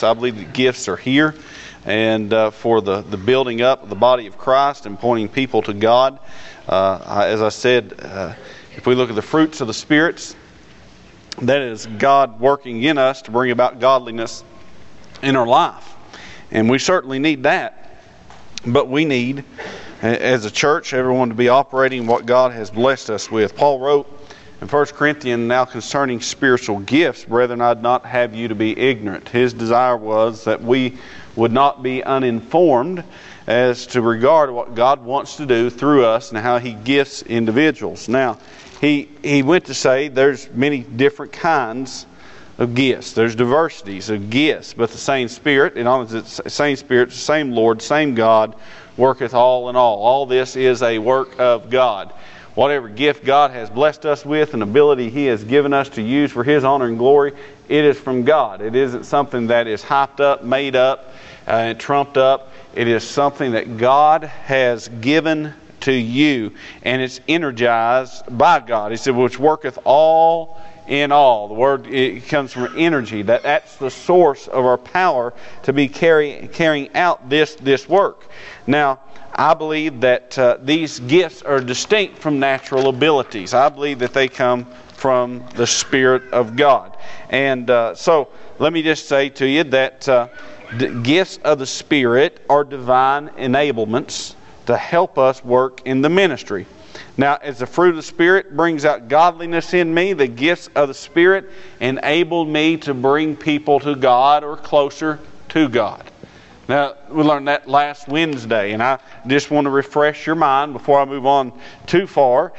I believe that gifts are here and for the building up of the body of Christ and pointing people to God. As I said, if we look at the fruits of the spirits, that is God working in us to bring about godliness in our life. And we certainly need that. But we need, as a church, everyone to be operating what God has blessed us with. Paul wrote in 1 Corinthians, now concerning spiritual gifts, brethren, I'd not have you to be ignorant. His desire was that we would not be uninformed as to regard what God wants to do through us and how He gifts individuals. Now, he went to say there's many different kinds of gifts. There's diversities of gifts, but the same Spirit, and all the same Spirit, the same Lord, same God, worketh all in all. All this is a work of God. Whatever gift God has blessed us with, an ability He has given us to use for His honor and glory, it is from God. It isn't something that is hyped up, made up, and trumped up. It is something that God has given to you, and it's energized by God. He said, which worketh all in all. The word, it comes from energy. That's the source of our power to be carrying out this work. Now, I believe that these gifts are distinct from natural abilities. I believe that they come from the Spirit of God. And so, let me just say to you that the gifts of the Spirit are divine enablements to help us work in the ministry. Now, as the fruit of the Spirit brings out godliness in me, the gifts of the Spirit enable me to bring people to God or closer to God. Now, we learned that last Wednesday, and I just want to refresh your mind before I move on too far.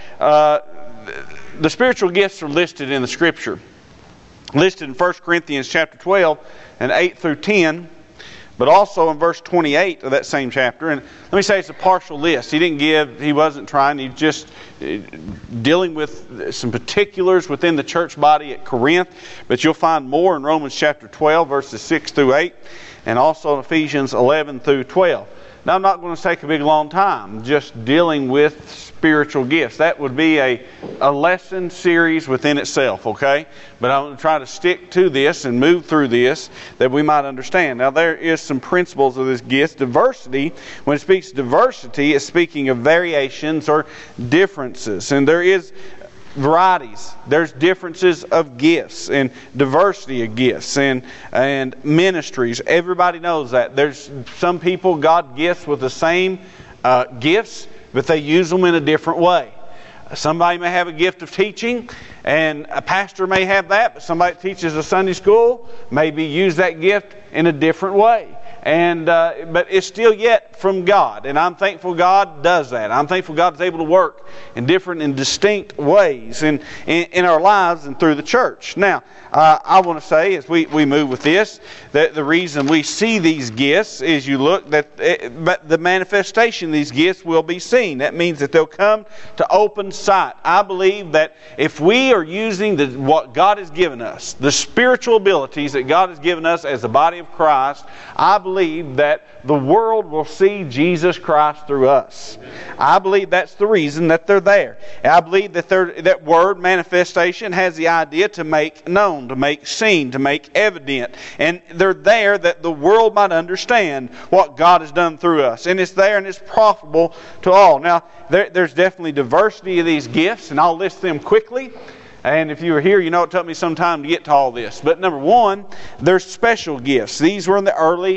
The spiritual gifts are listed in the Scripture. Listed in 1 Corinthians chapter 12 and 8 through 10, but also in verse 28 of that same chapter. And let me say it's a partial list. He wasn't trying, he's just dealing with some particulars within the church body at Corinth. But you'll find more in Romans chapter 12, verses 6 through 8. And also in Ephesians 11 through 12. Now, I'm not going to take a big long time just dealing with spiritual gifts. That would be a lesson series within itself, okay? But I'm going to try to stick to this and move through this that we might understand. Now, there is some principles of this gift. Diversity, when it speaks diversity, it's speaking of variations or differences. And there is varieties. There's differences of gifts and diversity of gifts and ministries. Everybody knows that. There's some people God gifts with the same gifts, but they use them in a different way. Somebody may have a gift of teaching, and a pastor may have that, but somebody that teaches a Sunday school maybe use that gift in a different way. And but it's still yet from God, and I'm thankful God does that. I'm thankful God is able to work in different and distinct ways in our lives and through the church. Now, I want to say as we move with this that the reason we see these gifts is you look but the manifestation of these gifts will be seen. That means that they'll come to open sight. I believe that if we are using what God has given us, the spiritual abilities that God has given us as the body of Christ, I believe that the world will see Jesus Christ through us. I believe that's the reason that they're there. I believe that that word manifestation has the idea to make known, to make seen, to make evident. And they're there that the world might understand what God has done through us. And it's there and it's profitable to all. Now, there's definitely diversity of these gifts, and I'll list them quickly. And if you were here, you know it took me some time to get to all this. But number one, there's special gifts. These were in the early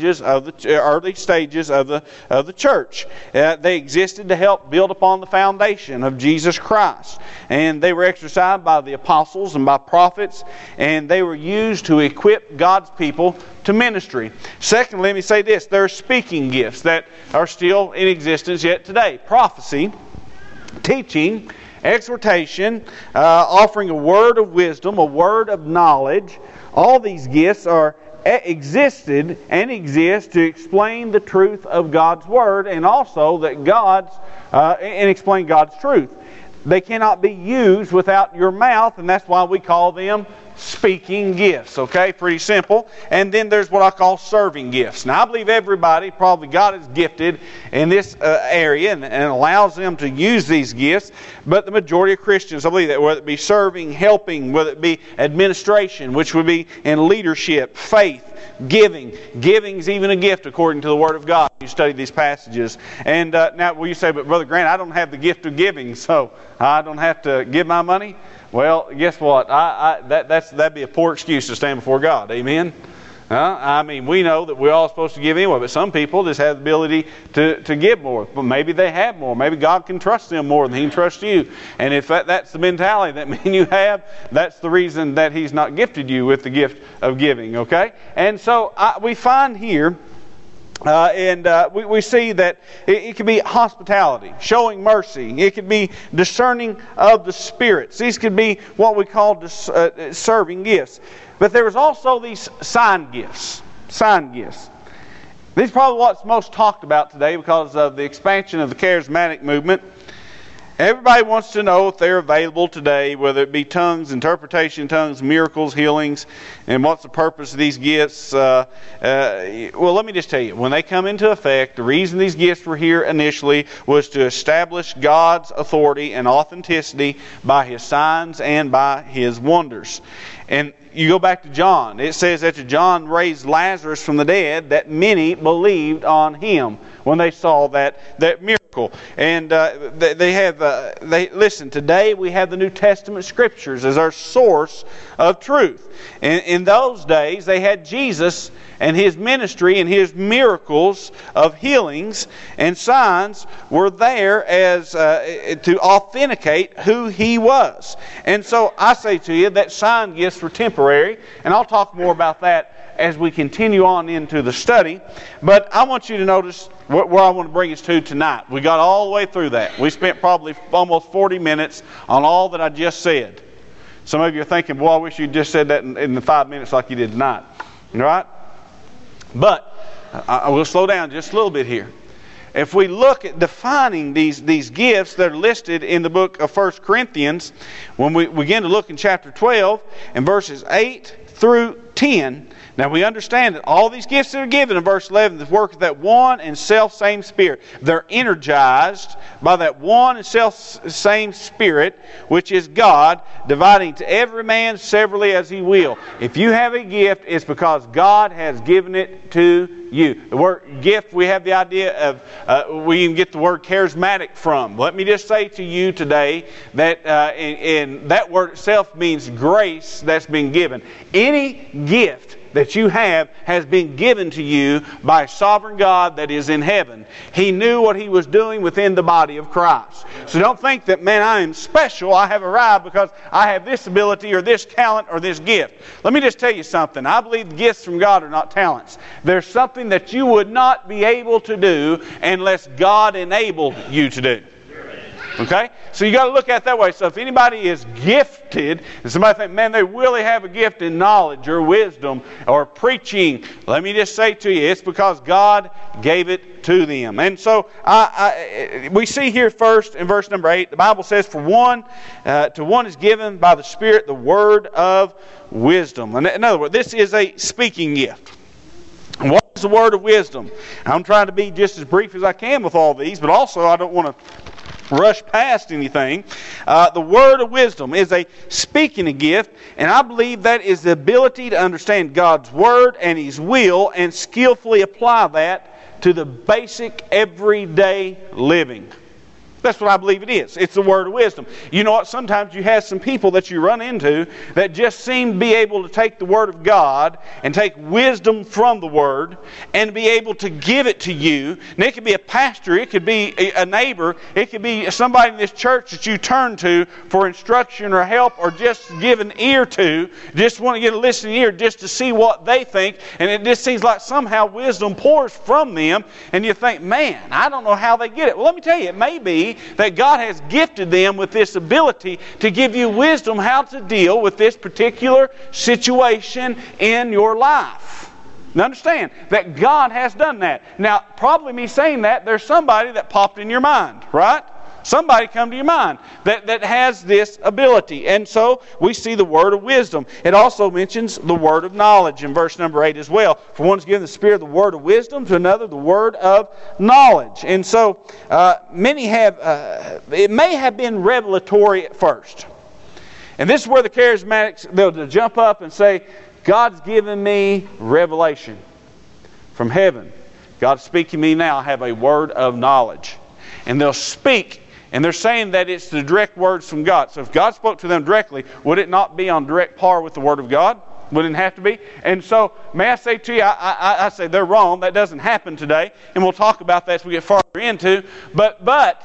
stages of the church. They existed to help build upon the foundation of Jesus Christ. And they were exercised by the apostles and by prophets. And they were used to equip God's people to ministry. Secondly, let me say this. There are speaking gifts that are still in existence yet today. Prophecy, teaching, exhortation, offering a word of wisdom, a word of knowledge. All these gifts existed and exist to explain the truth of God's Word, and also that and explain God's truth. They cannot be used without your mouth, and that's why we call them speaking gifts. Okay, pretty simple. And then there's what I call serving gifts. Now, I believe everybody, probably God is gifted in this area and allows them to use these gifts. But the majority of Christians, I believe that, whether it be serving, helping, whether it be administration, which would be in leadership, faith, giving. Giving's even a gift according to the Word of God. You study these passages. And now, will you say, but Brother Grant, I don't have the gift of giving, so I don't have to give my money? Well, guess what? That'd be a poor excuse to stand before God. Amen? I mean, we know that we're all supposed to give anyway, but some people just have the ability to give more. But maybe they have more. Maybe God can trust them more than He can trust you. And if that's the mentality that me and you have, that's the reason that He's not gifted you with the gift of giving, okay? And so we find here, we see that it could be hospitality, showing mercy. It could be discerning of the spirits. These could be what we call serving gifts. But there was also these sign gifts. Sign gifts. These are probably what's most talked about today because of the expansion of the charismatic movement. Everybody wants to know if they're available today, whether it be tongues, interpretation of tongues, miracles, healings, and what's the purpose of these gifts. Well, let me just tell you, when they come into effect, the reason these gifts were here initially was to establish God's authority and authenticity by His signs and by His wonders. And you go back to John. It says that John raised Lazarus from the dead, that many believed on Him when they saw that miracle. And listen, today we have the New Testament Scriptures as our source of truth. In those days, they had Jesus and His ministry and His miracles of healings and signs were there as to authenticate who He was. And so I say to you that sign gifts were temporary, and I'll talk more about that as we continue on into the study. But I want you to notice where I want to bring us to tonight. We got all the way through that. We spent probably almost 40 minutes on all that I just said. Some of you are thinking, boy, I wish you just said that in the 5 minutes like you did tonight. All right? But I will slow down just a little bit here. If we look at defining these gifts that are listed in the book of 1 Corinthians, when we begin to look in chapter 12 and verses 8 through 10, now we understand that all these gifts that are given in verse 11, the work of that one and self-same Spirit. They're energized by that one and self-same Spirit, which is God, dividing to every man severally as He will. If you have a gift, it's because God has given it to you. The word gift, we have the idea of, we even get the word charismatic from. Let me just say to you today that in that word itself means grace that's been given. Any gift that you have has been given to you by a sovereign God that is in heaven. He knew what He was doing within the body of Christ. So don't think that, man, I am special. I have arrived because I have this ability or this talent or this gift. Let me just tell you something. I believe gifts from God are not talents. There's something that you would not be able to do unless God enabled you to do. Okay? So you got to look at it that way. So if anybody is gifted, and somebody think, man, they really have a gift in knowledge or wisdom or preaching, let me just say to you, it's because God gave it to them. And so we see here first in verse number 8, the Bible says, for one, to one is given by the Spirit the word of wisdom. In other words, this is a speaking gift. And what is the word of wisdom? I'm trying to be just as brief as I can with all these, but also I don't want to rush past anything. The word of wisdom is a speaking gift, and I believe that is the ability to understand God's word and His will and skillfully apply that to the basic everyday living. That's what I believe it is. It's the word of wisdom. You know what? Sometimes you have some people that you run into that just seem to be able to take the word of God and take wisdom from the word and be able to give it to you. And it could be a pastor. It could be a neighbor. It could be somebody in this church that you turn to for instruction or help or just give an ear to. Just want to get a listening ear just to see what they think. And it just seems like somehow wisdom pours from them. And you think, man, I don't know how they get it. Well, let me tell you, it may be that God has gifted them with this ability to give you wisdom how to deal with this particular situation in your life. Now understand that God has done that. Now, probably me saying that, there's somebody that popped in your mind, right? Somebody come to your mind that has this ability. And so we see the word of wisdom. It also mentions the word of knowledge in verse number 8 as well. For one is given the Spirit the word of wisdom, to another the word of knowledge. And so many have, it may have been revelatory at first. And this is where the charismatics, they'll jump up and say, God's given me revelation from heaven. God's speaking to me now. I have a word of knowledge. And they'll speak, and they're saying that it's the direct words from God. So if God spoke to them directly, would it not be on direct par with the Word of God? Wouldn't it have to be? And so, may I say to you, I say they're wrong. That doesn't happen today. And we'll talk about that as we get farther into. But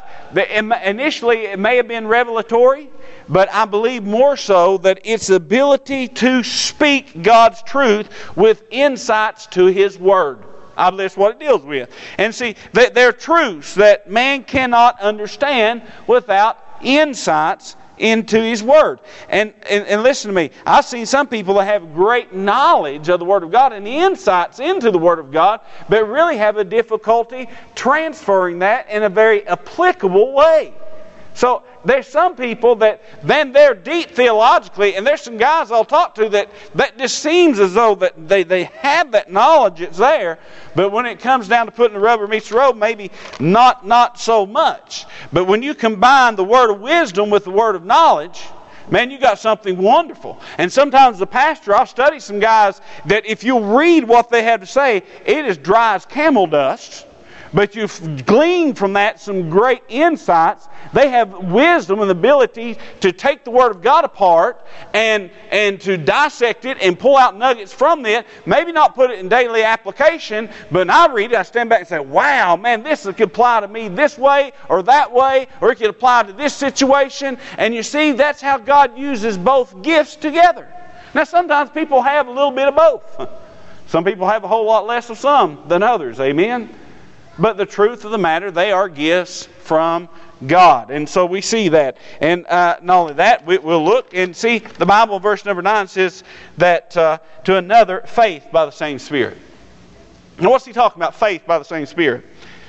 initially it may have been revelatory, but I believe more so that its ability to speak God's truth with insights to His Word. I believe that's what it deals with. And see, they're truths that man cannot understand without insights into His Word. And listen to me. I've seen some people that have great knowledge of the Word of God and the insights into the Word of God, but really have a difficulty transferring that in a very applicable way. So there's some people that then they're deep theologically, and there's some guys I'll talk to that just seems as though that they have that knowledge, it's there, but when it comes down to putting the rubber meets the road, maybe not so much. But when you combine the word of wisdom with the word of knowledge, man, you got something wonderful. And sometimes the pastor, I've studied some guys that if you read what they have to say, it is dry as camel dust. But you've gleaned from that some great insights. They have wisdom and the ability to take the Word of God apart and to dissect it and pull out nuggets from it. Maybe not put it in daily application, but when I read it, I stand back and say, wow, man, this could apply to me this way or that way, or it could apply to this situation. And you see, that's how God uses both gifts together. Now, sometimes people have a little bit of both. Some people have a whole lot less of some than others. Amen? But the truth of the matter, they are gifts from God. And so we see that. And not only that, we'll look and see the Bible, verse number 9 says that to another, faith by the same Spirit. Now what's he talking about, faith by the same Spirit?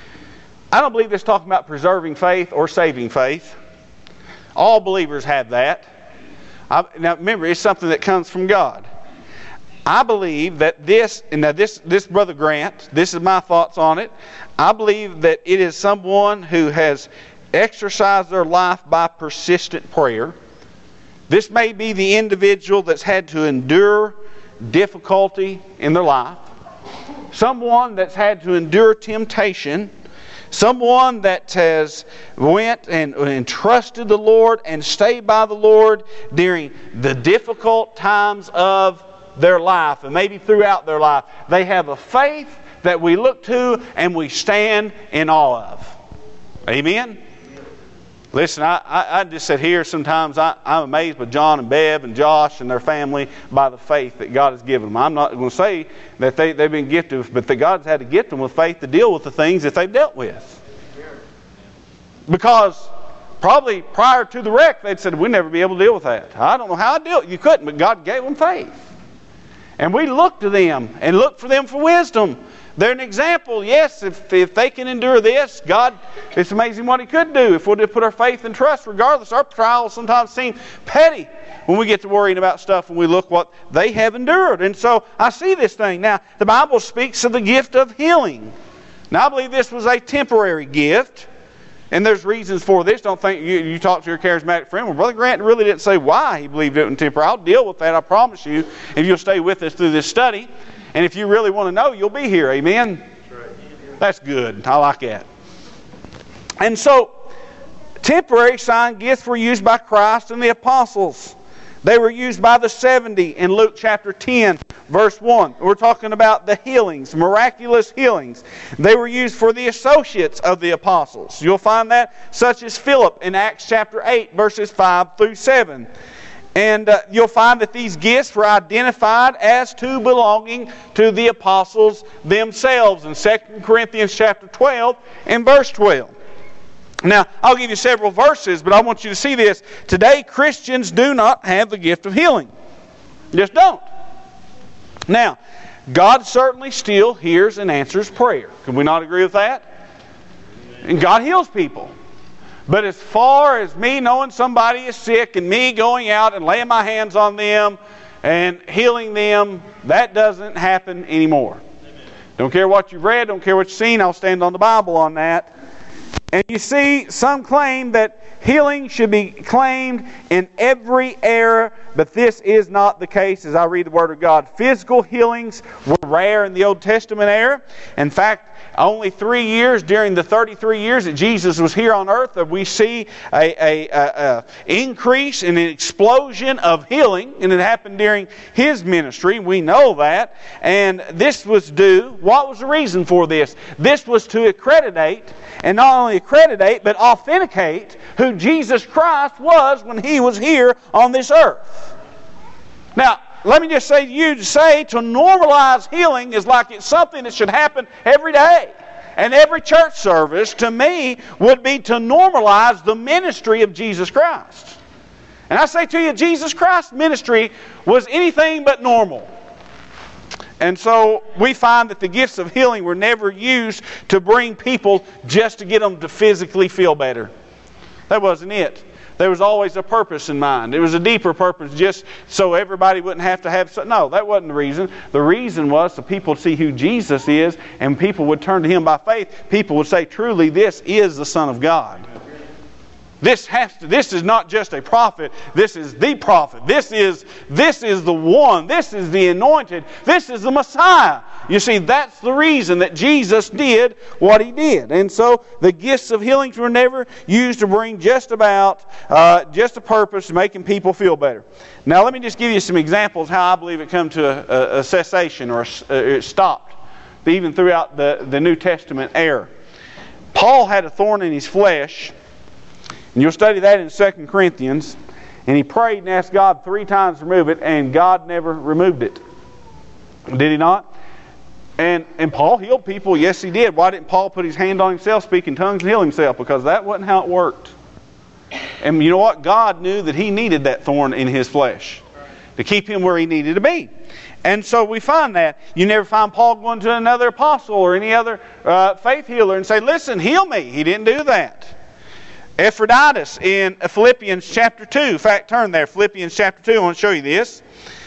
I don't believe this talking about preserving faith or saving faith. All believers have that. Now remember, it's something that comes from God. I believe that this Brother Grant, this is my thoughts on it. I believe that it is someone who has exercised their life by persistent prayer. This may be the individual that's had to endure difficulty in their life. Someone that's had to endure temptation. Someone that has went and trusted the Lord and stayed by the Lord during the difficult times of their life, and maybe throughout their life. They have a faith that we look to and we stand in awe of. Amen? Listen, I just sit here sometimes, I'm amazed by John and Bev and Josh and their family by the faith that God has given them. I'm not going to say that they've been gifted, but that God's had to gift them with faith to deal with the things that they've dealt with. Because probably prior to the wreck, they'd said, we'd never be able to deal with that. I don't know how I'd deal with it. You couldn't, but God gave them faith. And we look to them and look for them for wisdom. They're an example. Yes, if they can endure this, God, it's amazing what He could do if we'll just put our faith and trust. Regardless, our trials sometimes seem petty when we get to worrying about stuff and we look what they have endured. And so I see this thing. Now, the Bible speaks of the gift of healing. Now, I believe this was a temporary gift. And there's reasons for this. Don't think you talk to your charismatic friend. Well, Brother Grant really didn't say why he believed it in temporary. I'll deal with that, I promise you, if you'll stay with us through this study. And if you really want to know, you'll be here. Amen? That's right. That's good. I like that. And so, temporary sign gifts were used by Christ and the apostles. They were used by the 70 in Luke chapter 10, verse 1. We're talking about the healings, miraculous healings. They were used for the associates of the apostles. You'll find that, such as Philip in Acts chapter 8, verses 5 through 7. And you'll find that these gifts were identified as to belonging to the apostles themselves in 2 Corinthians chapter 12 and verse 12. Now, I'll give you several verses, but I want you to see this. Today, Christians do not have the gift of healing. Just don't. Now, God certainly still hears and answers prayer. Can we not agree with that? And God heals people. But as far as me knowing somebody is sick and me going out and laying my hands on them and healing them, that doesn't happen anymore. Don't care what you've read, don't care what you've seen, I'll stand on the Bible on that. And you see, some claim that healing should be claimed in every era, but this is not the case as I read the Word of God. Physical healings were rare in the Old Testament era. In fact, only 3 years during the 33 years that Jesus was here on earth that we see a increase and an explosion of healing, and it happened during His ministry. We know that. And this was due. What was the reason for this? This was to accreditate, and not only accreditate, but authenticate who Jesus Christ was when He was here on this earth. Now, let me just say to you, to normalize healing is like it's something that should happen every day. And every church service, to me, would be to normalize the ministry of Jesus Christ. And I say to you, Jesus Christ's ministry was anything but normal. And so we find that the gifts of healing were never used to bring people just to get them to physically feel better. That wasn't it. There was always a purpose in mind. There was a deeper purpose just so everybody wouldn't have to have... No, that wasn't the reason. The reason was so people would see who Jesus is, and people would turn to Him by faith. People would say, truly, this is the Son of God. This is not just a prophet. This is the prophet. This is the one. This is the anointed. This is the Messiah. You see, that's the reason that Jesus did what He did. And so the gifts of healings were never used to bring just a purpose of making people feel better. Now let me just give you some examples how I believe it come to a cessation or it stopped, even throughout the New Testament era. Paul had a thorn in his flesh. And you'll study that in 2 Corinthians. And he prayed and asked God 3 times to remove it, and God never removed it. Did He not? And Paul healed people. Yes, he did. Why didn't Paul put his hand on himself, speak in tongues, and heal himself? Because that wasn't how it worked. And you know what? God knew that he needed that thorn in his flesh to keep him where he needed to be. And so we find that. You never find Paul going to another apostle or any other faith healer and say, listen, heal me. He didn't do that. Epaphroditus in Philippians chapter 2. In fact, turn there. Philippians chapter 2. I want to show you this.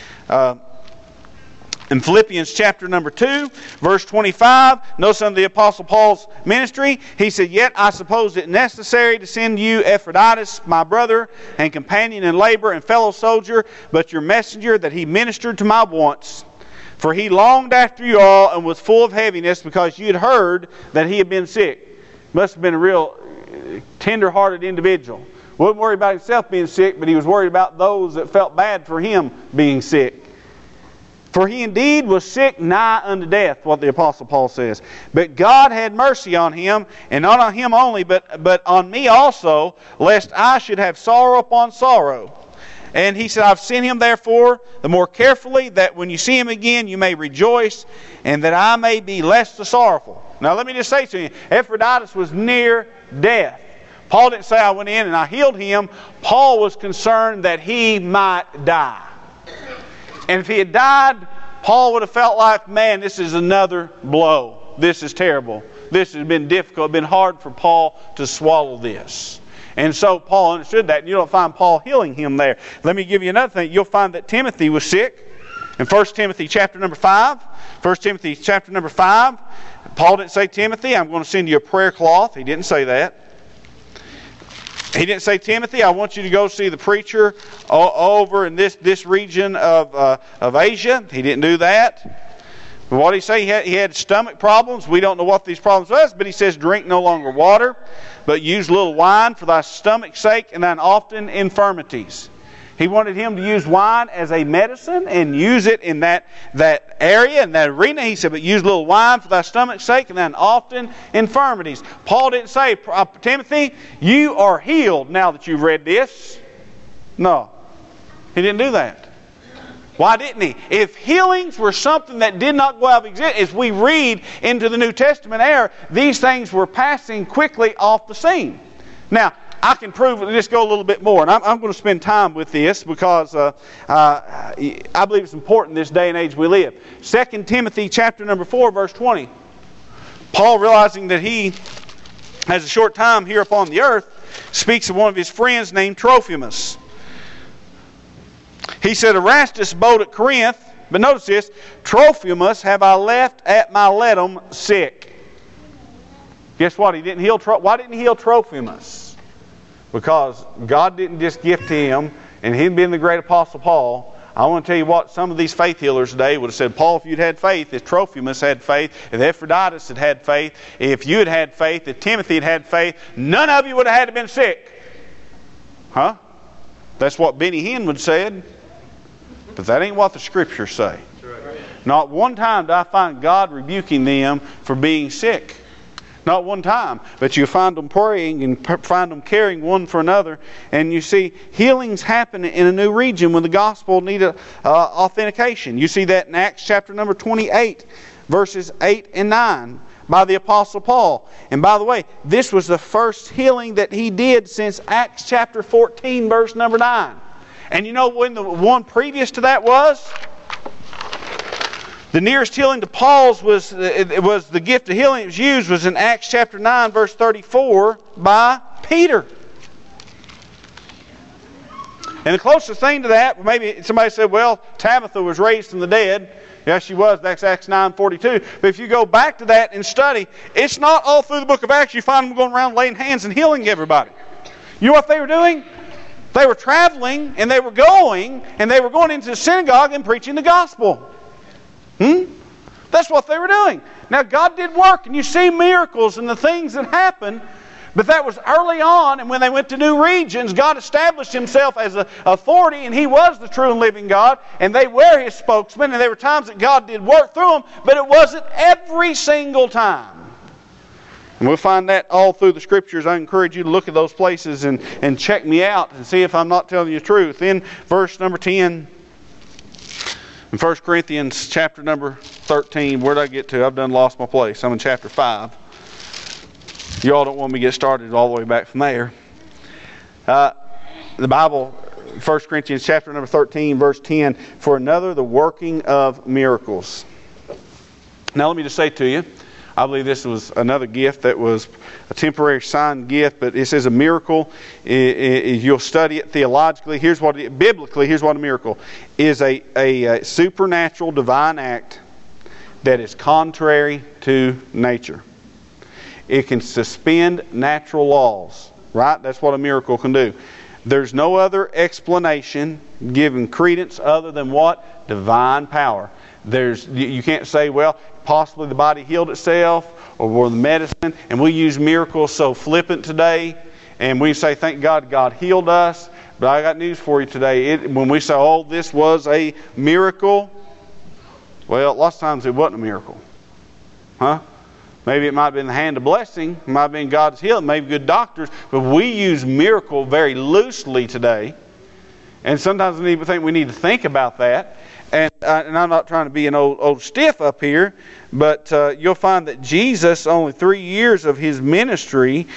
In Philippians chapter number 2, verse 25, notice under the Apostle Paul's ministry, he said, yet I suppose it necessary to send you Epaphroditus, my brother and companion in labor and fellow soldier, but your messenger, that he ministered to my wants. For he longed after you all and was full of heaviness, because you had heard that he had been sick. Must have been a real tender-hearted individual. Wasn't worried about himself being sick, but he was worried about those that felt bad for him being sick. For he indeed was sick nigh unto death, what the Apostle Paul says. But God had mercy on him, and not on him only, but on me also, lest I should have sorrow upon sorrow. And he said, I've sent him therefore the more carefully, that when you see him again you may rejoice, and that I may be less sorrowful. Now let me just say to you, Epaphroditus was near death. Paul didn't say I went in and I healed him. Paul was concerned that he might die. And if he had died, Paul would have felt like, man, this is another blow. This is terrible. This has been difficult. It's been hard for Paul to swallow this. And so Paul understood that. And you don't find Paul healing him there. Let me give you another thing. You'll find that Timothy was sick. In 1 Timothy chapter number 5. 1 Timothy chapter number 5. Paul didn't say, Timothy, I'm going to send you a prayer cloth. He didn't say that. He didn't say, Timothy, I want you to go see the preacher over in this region of Asia. He didn't do that. But what did he say? He had stomach problems. We don't know what these problems was, but he says, drink no longer water, but use little wine for thy stomach's sake and thine often infirmities. He wanted him to use wine as a medicine and use it in that area, in that arena. He said, but use a little wine for thy stomach's sake and then often infirmities. Paul didn't say, Timothy, you are healed now that you've read this. No. He didn't do that. Why didn't he? If healings were something that did not go out of existence, as we read into the New Testament era, these things were passing quickly off the scene. Now, I can prove it. Just go a little bit more. And I'm going to spend time with this because I believe it's important in this day and age we live. 2 Timothy chapter number 4, verse 20. Paul, realizing that he has a short time here upon the earth, speaks of one of his friends named Trophimus. He said, Erastus abode at Corinth, but notice this, Trophimus have I left at Miletum sick. Guess what? He didn't heal. Why didn't he heal Trophimus? Because God didn't just gift him, and him being the great Apostle Paul. I want to tell you what, some of these faith healers today would have said, Paul, if you'd had faith, if Trophimus had faith, if Epaphroditus had had faith, if you had had faith, if Timothy had had faith, none of you would have had to been sick. Huh? That's what Benny Hinn would have said. But that ain't what the Scriptures say. Not one time do I find God rebuking them for being sick. Not one time. But you find them praying and find them caring one for another. And you see healings happen in a new region when the gospel needed authentication. You see that in Acts chapter number 28, verses 8 and 9 by the Apostle Paul. And by the way, this was the first healing that he did since Acts chapter 14, verse number 9. And you know when the one previous to that was? The nearest healing to Paul's was the gift of healing that was used was in Acts chapter 9, verse 34 by Peter. And the closest thing to that, maybe somebody said, well, Tabitha was raised from the dead. Yes, she was. That's Acts 9:42. But if you go back to that and study, it's not all through the book of Acts you find them going around laying hands and healing everybody. You know what they were doing? They were traveling and they were going into the synagogue and preaching the gospel. That's what they were doing. Now God did work, and you see miracles and the things that happened, but that was early on, and when they went to new regions, God established Himself as an authority, and He was the true and living God, and they were His spokesmen, and there were times that God did work through them, but it wasn't every single time. And we'll find that all through the Scriptures. I encourage you to look at those places and check me out and see if I'm not telling you the truth. In verse number 10, in 1 Corinthians chapter number 13, where did I get to? I've done lost my place. I'm in chapter 5. You all don't want me to get started all the way back from there. The Bible, 1 Corinthians chapter number 13, verse 10, for another the working of miracles. Now let me just say to you, I believe this was another gift that was a temporary sign gift, but it says a miracle. You'll study it theologically. Biblically, here's what a miracle is: a supernatural divine act that is contrary to nature. It can suspend natural laws, right? That's what a miracle can do. There's no other explanation given credence other than what? Divine power. You can't say, well, possibly the body healed itself or the medicine, and we use miracles so flippant today, and we say, thank God, God healed us. But I got news for you today. When we say, oh, this was a miracle, well, lots of times it wasn't a miracle. Huh? Maybe it might have been the hand of blessing. It might have been God's healing. Maybe good doctors. But we use miracle very loosely today. And sometimes we need to think about that. And I'm not trying to be an old stiff up here, but you'll find that Jesus, only 3 years of His ministry,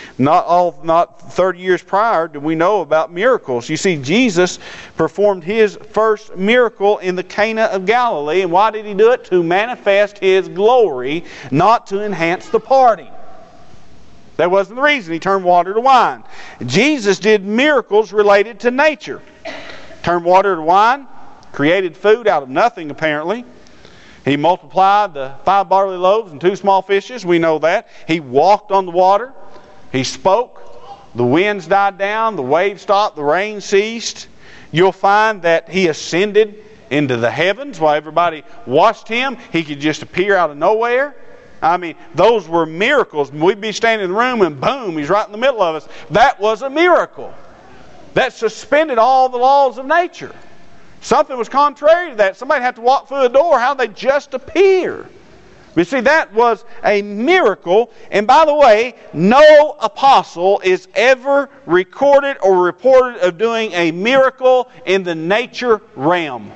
not 30 years prior, do we know about miracles. You see, Jesus performed His first miracle in the Cana of Galilee. And why did He do it? To manifest His glory, not to enhance the party. That wasn't the reason He turned water to wine. Jesus did miracles related to nature. Turned water to wine. Created food out of nothing, apparently. He multiplied the 5 barley loaves and 2 small fishes. We know that. He walked on the water. He spoke. The winds died down. The waves stopped. The rain ceased. You'll find that He ascended into the heavens while everybody watched Him. He could just appear out of nowhere. I mean, those were miracles. We'd be standing in the room and boom, He's right in the middle of us. That was a miracle. That suspended all the laws of nature. Something was contrary to that. Somebody had to walk through the door. How they just appear. You see, that was a miracle. And by the way, no apostle is ever recorded or reported of doing a miracle in the nature realm.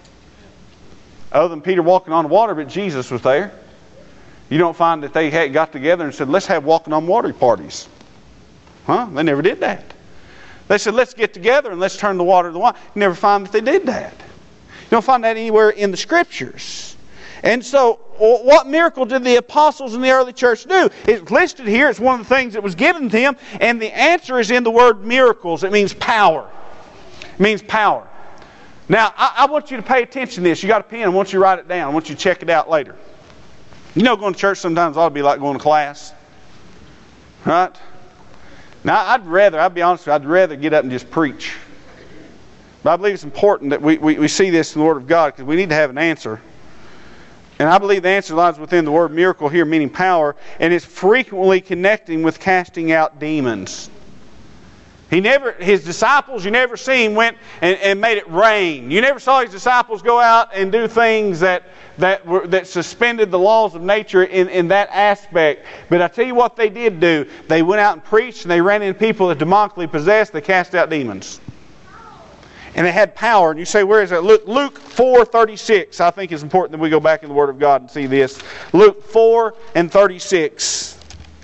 Other than Peter walking on water, but Jesus was there. You don't find that they had got together and said, let's have walking on water parties. Huh? They never did that. They said, let's get together and let's turn the water to wine. You never find that they did that. You don't find that anywhere in the Scriptures. And so, what miracle did the apostles in the early church do? It's listed here. It's one of the things that was given to them. And the answer is in the word miracles. It means power. It means power. Now, I want you to pay attention to this. You got a pen. I want you to write it down. I want you to check it out later. You know, going to church sometimes ought to be like going to class. Right? Now, I'll be honest with you, I'd rather get up and just preach. But I believe it's important that we see this in the Word of God, because we need to have an answer. And I believe the answer lies within the word miracle here, meaning power, and it's frequently connecting with casting out demons. His disciples, you never seen went and made it rain. You never saw his disciples go out and do things that suspended the laws of nature in that aspect. But I tell you what they did do. They went out and preached, and they ran into people that demonically possessed. They cast out demons. And they had power. And you say, where is that? Luke 4:36. I think it's important that we go back in the Word of God and see this. Luke 4:36.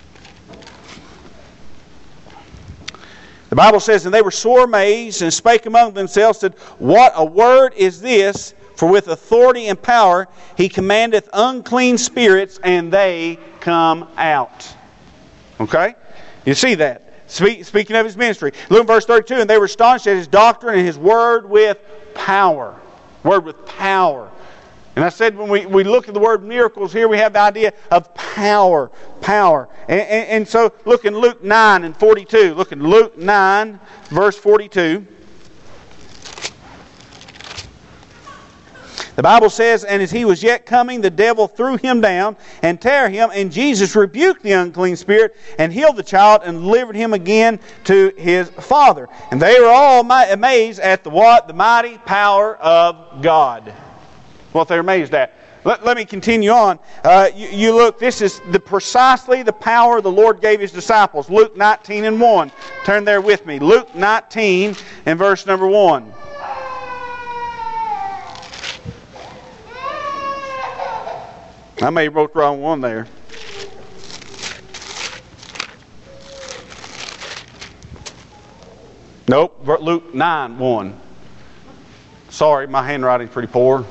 The Bible says, and they were sore amazed, and spake among themselves, said, what a word is this? For with authority and power he commandeth unclean spirits, and they come out. Okay? You see that? Speaking of his ministry. Look at verse 32. And they were astonished at his doctrine and his word with power. Word with power. And I said when we look at the word miracles here, we have the idea of power. Power. And so look in Luke 9 and 42. Look in Luke 9 verse 42. The Bible says, and as he was yet coming, the devil threw him down and tare him, and Jesus rebuked the unclean spirit and healed the child and delivered him again to his father. And they were all amazed at the mighty power of God. What they're amazed at. Let me continue on. You look, this is precisely the power the Lord gave his disciples. Luke 19 and 1. Turn there with me. Luke 19 and verse number 1. I may have wrote the wrong one there. Nope, Luke 9:1. Sorry, my handwriting's pretty poor.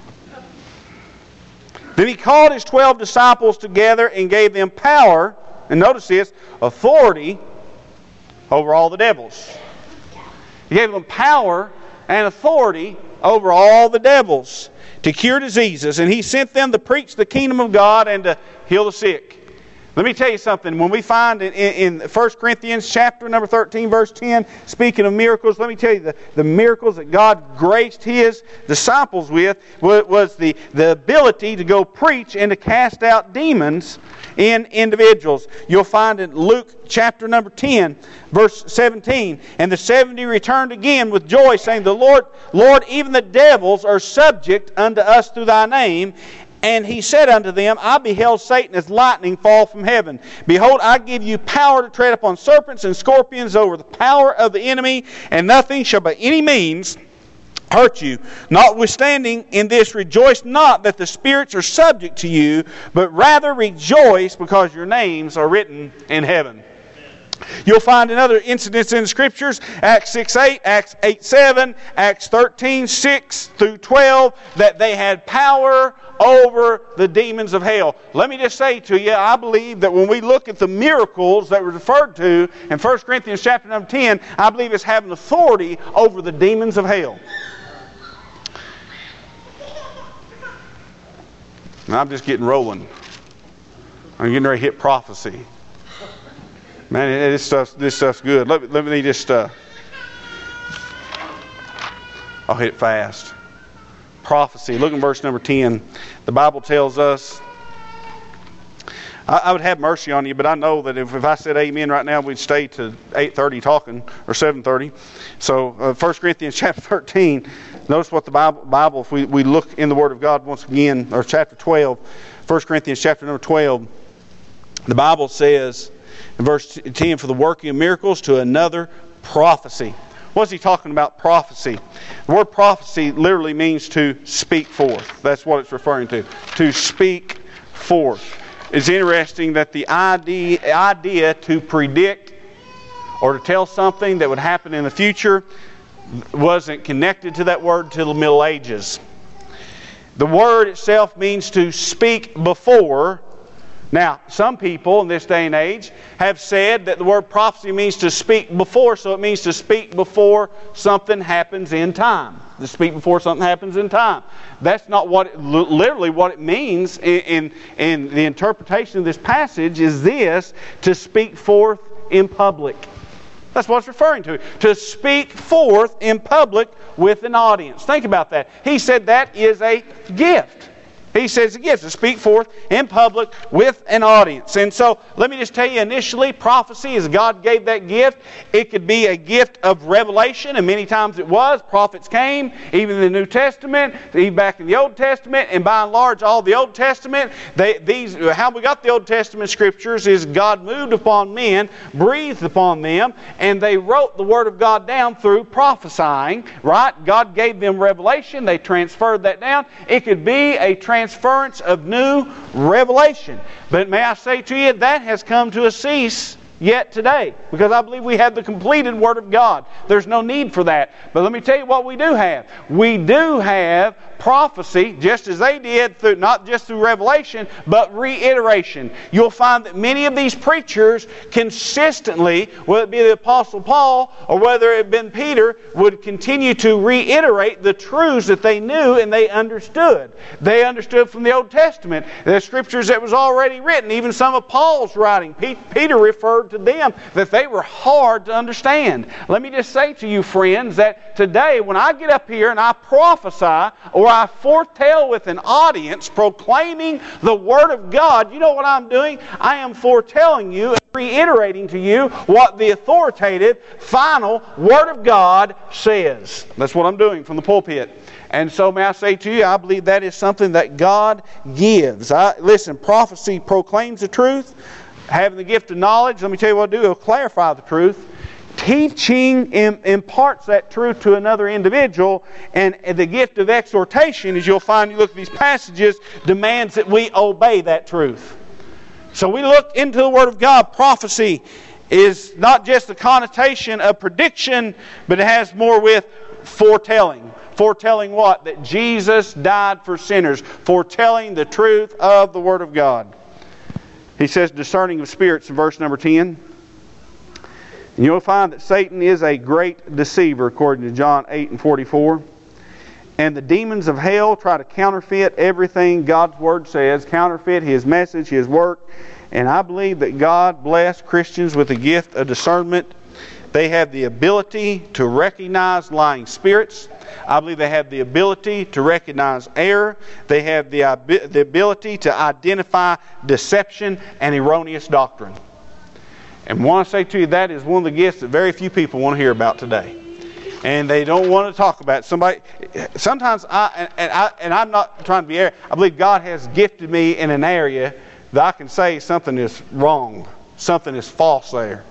Then he called his 12 disciples together and gave them power, and notice this, authority over all the devils. He gave them power and authority over all the devils to cure diseases, and he sent them to preach the kingdom of God and to heal the sick. Let me tell you something. When we find in 1 Corinthians chapter number 13, verse 10, speaking of miracles, let me tell you the miracles that God graced his disciples with was the ability to go preach and to cast out demons in individuals. You'll find in Luke chapter number 10, verse 17, and the 70 returned again with joy, saying, "The Lord, even the devils are subject unto us through thy name." And he said unto them, I beheld Satan as lightning fall from heaven. Behold, I give you power to tread upon serpents and scorpions over the power of the enemy, and nothing shall by any means hurt you. Notwithstanding, in this rejoice not that the spirits are subject to you, but rather rejoice because your names are written in heaven. You'll find another incidents in the Scriptures, Acts 6:8, Acts 8:7, Acts 13:6 through 12, that they had power over the demons of hell. Let me just say to you, I believe that when we look at the miracles that were referred to in 1 Corinthians chapter number 10, I believe it's having authority over the demons of hell. And I'm just getting rolling. I'm getting ready to hit prophecy. Man, this stuff's good. Let me just... I'll hit it fast. Prophecy. Look in verse number 10. The Bible tells us... I would have mercy on you, but I know that if I said amen right now, we'd stay to 8:30 talking, or 7:30. So 1 Corinthians chapter 13, notice what the Bible, if we look in the Word of God once again, or chapter 12, 1 Corinthians chapter number 12, the Bible says... in verse 10, for the working of miracles, to another prophecy. What's he talking about, prophecy? The word prophecy literally means to speak forth. That's what it's referring to. To speak forth. It's interesting that the idea to predict or to tell something that would happen in the future wasn't connected to that word until the Middle Ages. The word itself means to speak before Now, some people in this day and age have said that the word prophecy means to speak before, so it means to speak before something happens in time. To speak before something happens in time. That's not literally what it means in the interpretation of this passage is this, to speak forth in public. That's what it's referring to. To speak forth in public with an audience. Think about that. He said that is a gift. He says a gift to speak forth in public with an audience. And so, let me just tell you initially, prophecy, as God gave that gift, it could be a gift of revelation, and many times it was. Prophets came, even in the New Testament, even back in the Old Testament, and by and large, all the Old Testament, how we got the Old Testament Scriptures is God moved upon men, breathed upon them, and they wrote the Word of God down through prophesying, right? God gave them revelation, they transferred that down. It could be a transference of new revelation. But may I say to you, that has come to a cease yet today. Because I believe we have the completed Word of God. There's no need for that. But let me tell you what we do have. We do have prophecy, just as they did, through not just through revelation, but reiteration. You'll find that many of these preachers consistently, whether it be the Apostle Paul or whether it had been Peter, would continue to reiterate the truths that they knew and they understood. They understood from the Old Testament, the Scriptures that was already written, even some of Paul's writing. Peter referred to them that they were hard to understand. Let me just say to you, friends, that today when I get up here and I prophesy or I foretell with an audience proclaiming the Word of God, you know what I'm doing? I am foretelling you and reiterating to you what the authoritative, final Word of God says. That's what I'm doing from the pulpit. And so may I say to you, I believe that is something that God gives. Listen, prophecy proclaims the truth. Having the gift of knowledge, let me tell you what it'll do. It'll clarify the truth. Teaching imparts that truth to another individual, and the gift of exhortation, as you'll find, you look at these passages, demands that we obey that truth. So we look into the Word of God. Prophecy is not just the connotation of prediction, but it has more with foretelling. Foretelling what? That Jesus died for sinners. Foretelling the truth of the Word of God. He says, discerning of spirits in verse number 10. And you'll find that Satan is a great deceiver, according to John 8:44. And the demons of hell try to counterfeit everything God's Word says, counterfeit His message, His work. And I believe that God blessed Christians with the gift of discernment. They have the ability to recognize lying spirits. I believe they have the ability to recognize error. They have the ability to identify deception and erroneous doctrine. And I want to say to you, that is one of the gifts that very few people want to hear about today. And they don't want to talk about it. Sometimes I'm not trying to be arrogant. I believe God has gifted me in an area that I can say something is wrong. Something is false there.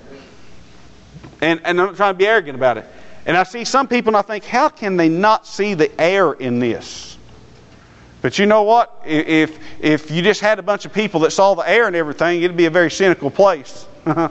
And I'm not trying to be arrogant about it. And I see some people and I think, how can they not see the error in this? But you know what? If you just had a bunch of people that saw the error in everything, it'd be a very cynical place.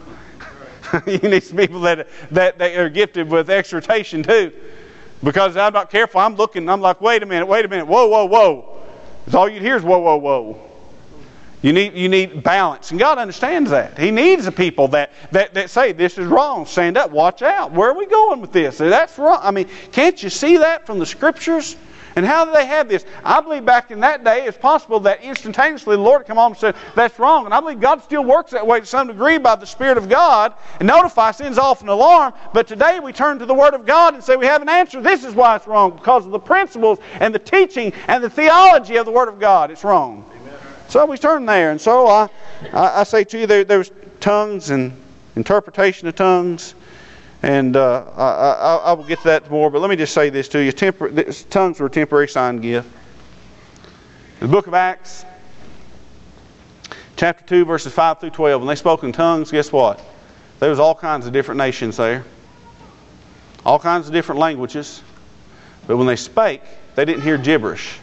You need some people that are gifted with exhortation too. Because I'm not careful, I'm looking, I'm like, wait a minute, whoa, whoa, whoa. Because all you'd hear is whoa, whoa, whoa. You need balance. And God understands that. He needs the people that say, this is wrong. Stand up, watch out. Where are we going with this? That's wrong. I mean, can't you see that from the Scriptures? And how do they have this? I believe back in that day, it's possible that instantaneously the Lord would come on and say, that's wrong. And I believe God still works that way to some degree by the Spirit of God and notify, sends off an alarm. But today we turn to the Word of God and say we have an answer. This is why it's wrong, because of the principles and the teaching and the theology of the Word of God. It's wrong. Amen. So we turn there. And so I say to you, there's tongues and interpretation of tongues. And I will get to that more, but let me just say this to you. Tongues were a temporary sign gift. In the book of Acts, chapter 2, verses 5 through 12, when they spoke in tongues, guess what? There was all kinds of different nations there. All kinds of different languages. But when they spake, they didn't hear gibberish.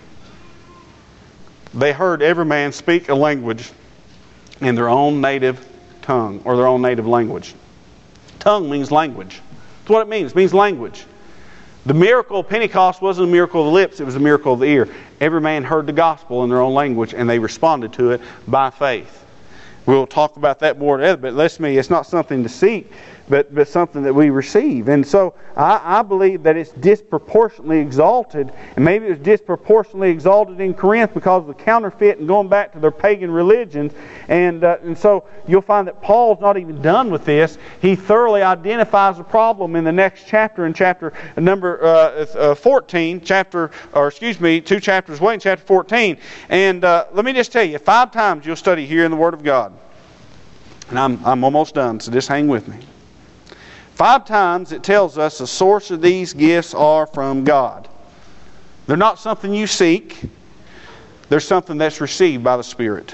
They heard every man speak a language in their own native tongue or their own native language. Tongue means language. That's what it means. It means language. The miracle of Pentecost wasn't a miracle of the lips. It was a miracle of the ear. Every man heard the gospel in their own language and they responded to it by faith. We'll talk about that more later, but it's not something to seek, but something that we receive. And so I believe that it's disproportionately exalted, and maybe it was disproportionately exalted in Corinth because of the counterfeit and going back to their pagan religions. And so you'll find that Paul's not even done with this. He thoroughly identifies the problem in the next chapter, in chapter number 14, 2 chapters away in chapter 14. And let me just tell you, 5 times you'll study here in the Word of God. And I'm almost done, so just hang with me. 5 times it tells us the source of these gifts are from God. They're not something you seek. They're something that's received by the Spirit,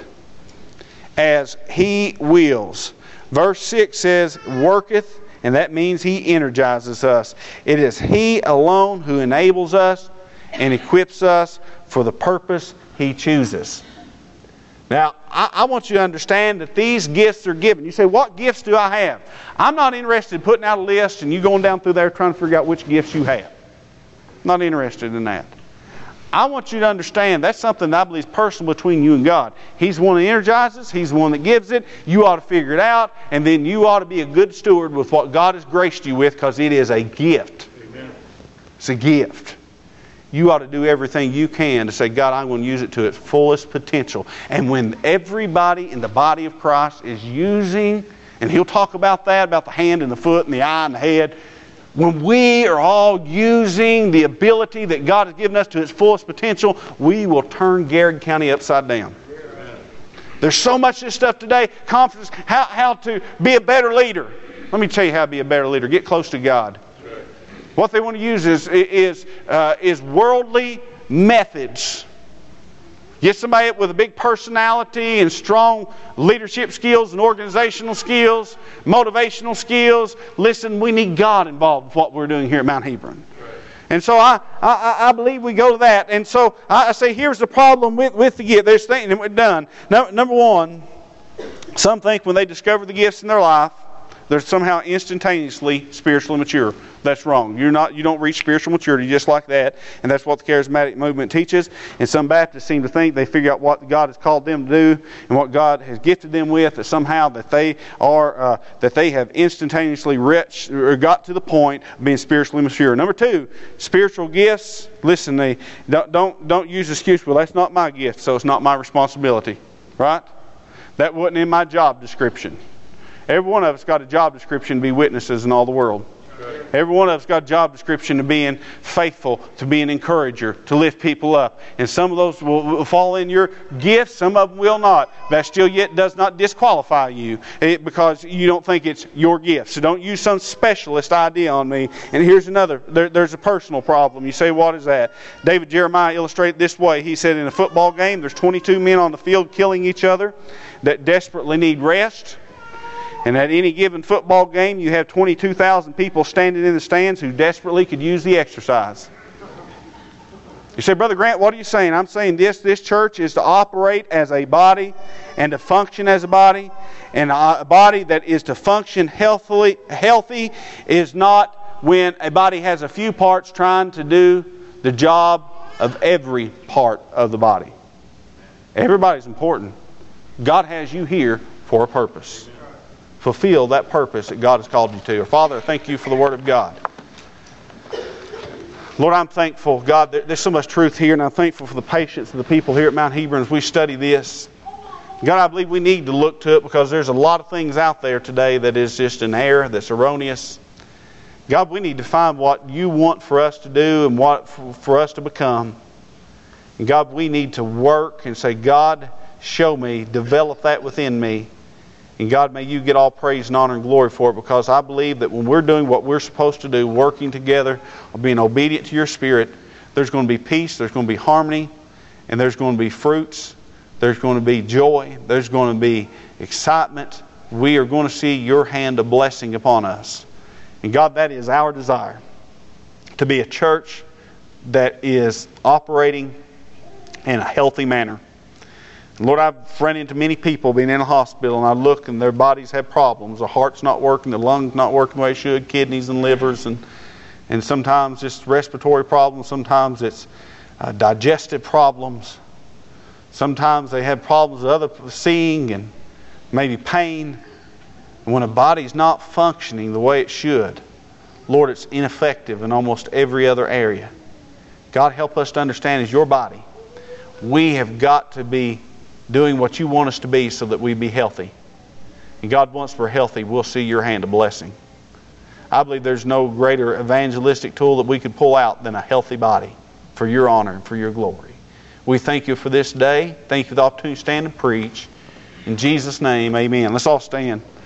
as He wills. Verse 6 says, worketh, and that means He energizes us. It is He alone who enables us and equips us for the purpose He chooses. Now, I want you to understand that these gifts are given. You say, what gifts do I have? I'm not interested in putting out a list and you going down through there trying to figure out which gifts you have. Not interested in that. I want you to understand that's something that I believe is personal between you and God. He's the one that energizes. He's the one that gives it. You ought to figure it out, and then you ought to be a good steward with what God has graced you with, because it is a gift. Amen. It's a gift. You ought to do everything you can to say, God, I'm going to use it to its fullest potential. And when everybody in the body of Christ is using, and he'll talk about that, about the hand and the foot and the eye and the head, when we are all using the ability that God has given us to its fullest potential, we will turn Garrett County upside down. There's so much of this stuff today, conference, how to be a better leader. Let me tell you how to be a better leader. Get close to God. What they want to use is worldly methods. Get somebody with a big personality and strong leadership skills and organizational skills, motivational skills. Listen, we need God involved with what we're doing here at Mount Hebron. And so I believe we go to that. And so I say, here's the problem with the gift. There's things that we're done. Number one, some think when they discover the gifts in their life, they're somehow instantaneously spiritually mature. That's wrong. You don't reach spiritual maturity just like that, and that's what the charismatic movement teaches. And some Baptists seem to think they figure out what God has called them to do and what God has gifted them with, that somehow that they have instantaneously reached or got to the point of being spiritually mature. Number two, spiritual gifts. Listen, they don't use the excuse, well, that's not my gift, so it's not my responsibility. Right? That wasn't in my job description. Every one of us got a job description to be witnesses in all the world. Every one of us got a job description to being faithful, to be an encourager, to lift people up. And some of those will fall in your gifts, some of them will not. That still yet does not disqualify you because you don't think it's your gift. So don't use some specialist idea on me. And here's another. There's a personal problem. You say, what is that? David Jeremiah illustrated this way. He said in a football game, there's 22 men on the field killing each other that desperately need rest. And at any given football game, you have 22,000 people standing in the stands who desperately could use the exercise. You say, Brother Grant, what are you saying? I'm saying this church is to operate as a body and to function as a body. And a body that is to function healthy is not when a body has a few parts trying to do the job of every part of the body. Everybody's important. God has you here for a purpose. Fulfill that purpose that God has called you to. Father, thank you for the Word of God. Lord, I'm thankful, God, there's so much truth here, and I'm thankful for the patience of the people here at Mount Hebron as we study this. God, I believe we need to look to it because there's a lot of things out there today that is just an error, that's erroneous. God, we need to find what you want for us to do and what for us to become. And God, we need to work and say, God, show me, develop that within me. And God, may you get all praise and honor and glory for it, because I believe that when we're doing what we're supposed to do, working together, being obedient to your Spirit, there's going to be peace, there's going to be harmony, and there's going to be fruits, there's going to be joy, there's going to be excitement. We are going to see your hand of blessing upon us. And God, that is our desire, to be a church that is operating in a healthy manner. Lord, I've run into many people being in a hospital, and I look and their bodies have problems. The heart's not working, the lungs not working the way it should, kidneys and livers, and sometimes just respiratory problems. Sometimes it's digestive problems. Sometimes they have problems with other seeing, and maybe pain. And when a body's not functioning the way it should, Lord, it's ineffective in almost every other area. God, help us to understand as your body, we have got to be doing what you want us to be so that we be healthy. And God, once we're healthy, we'll see your hand of blessing. I believe there's no greater evangelistic tool that we could pull out than a healthy body for your honor and for your glory. We thank you for this day. Thank you for the opportunity to stand and preach. In Jesus' name, amen. Let's all stand.